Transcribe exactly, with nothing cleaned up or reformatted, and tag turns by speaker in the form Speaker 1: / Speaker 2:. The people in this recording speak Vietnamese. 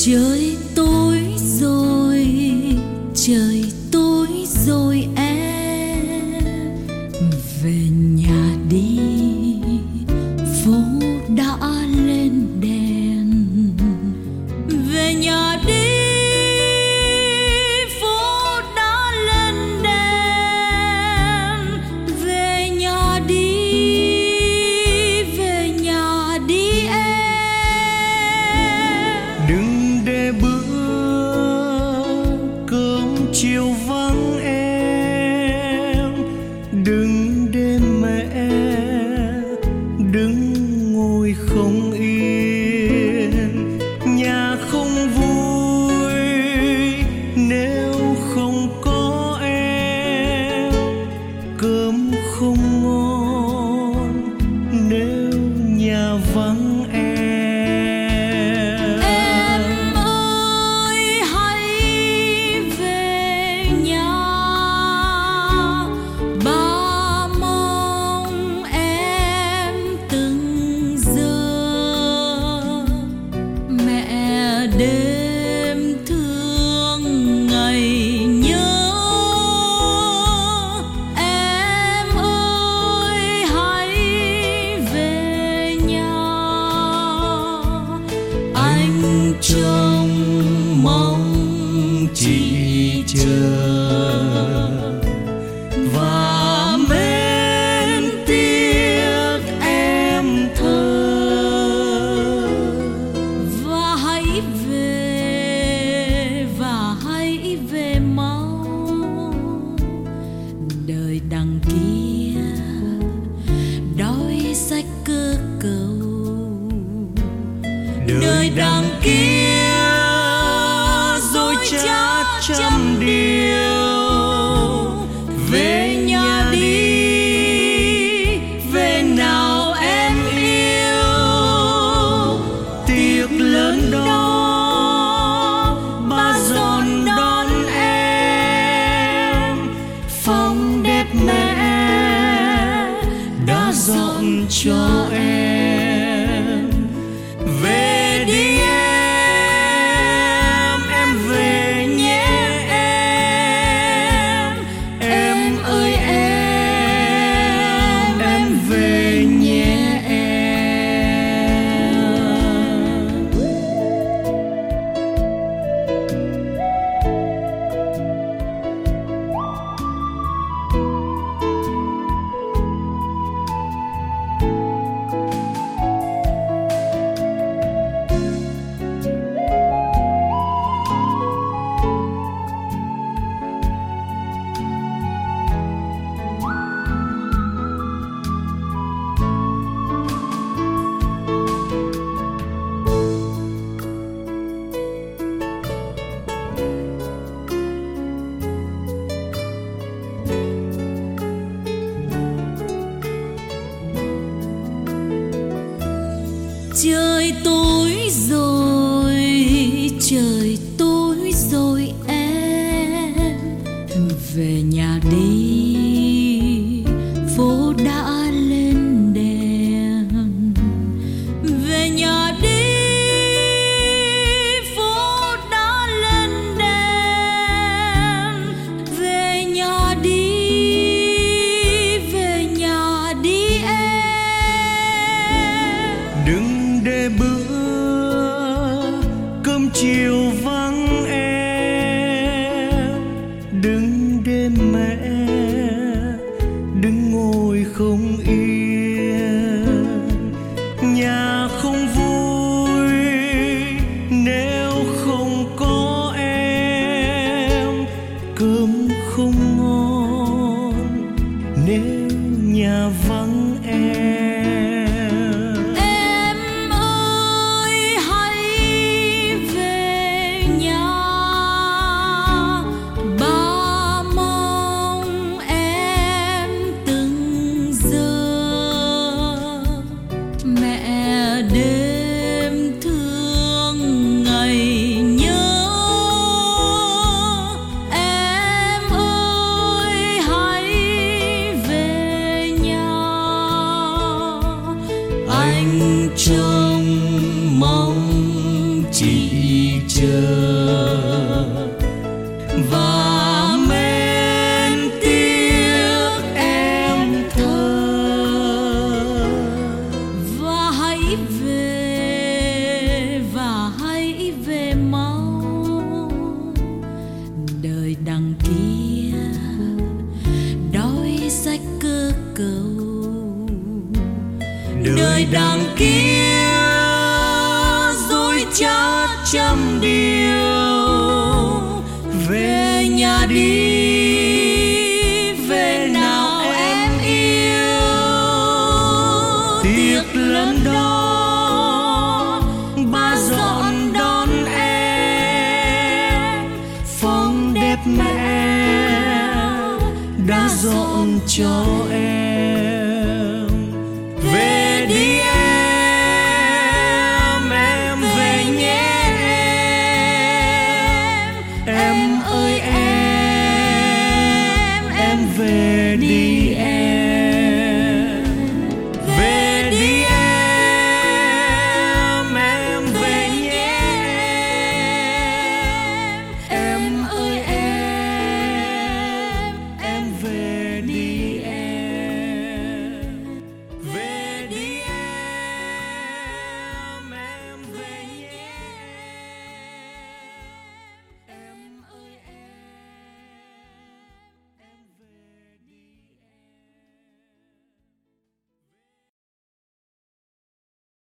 Speaker 1: Trời tối rồi, trời tối rồi em về nhà đi, phố đã lên đèn. Về nhà đi, phố đã lên đèn. Về nhà đi, về nhà đi em.
Speaker 2: Đừng để bữa cơm chiều vắng em, đừng để mẹ đứng ngồi không yên. Nhà không vui nếu không có em, cơm không ngon nếu nhà vắng em.
Speaker 1: Em ơi hãy về nhà, ba mong em từng giờ. Mẹ đêm thương ngày nhớ. Em ơi hãy về nhà, anh trông mong chị chờ và mến tiếc em thơ. Và hãy về, và hãy về mau, đời đằng kia đói rách cơ cầu. Đời đằng kia rồi chát trăm điều. Về nhà đi, về nào em yêu. Tiệc lớn đó ba dọn đón em. Phòng đẹp mẹ đã dọn cho em. Về đi em, em về nhé em. Em ơi em, em về nhé em. Trời tối rồi, trời tối rồi em về nhà đi, phố đã lên đèn. Về nhà đi, phố đã lên đèn. Về nhà đi, về nhà đi em.
Speaker 2: Đừng để bữa cơm chiều vắng em, đừng để mẹ đứng ngồi không yên. Nhà không vui nếu không có em, cơm không ngon nếu nhà vắng em.
Speaker 1: Ba mong em từng giờ. đời đằng kia dối trá trăm điều. Về nhà đi, về nào em yêu. Tiệc lần đó ba dọn đón em, phòng đẹp mẹ đã dọn cho em. Về đi em, em về nhé em. Em ơi em, em về đi.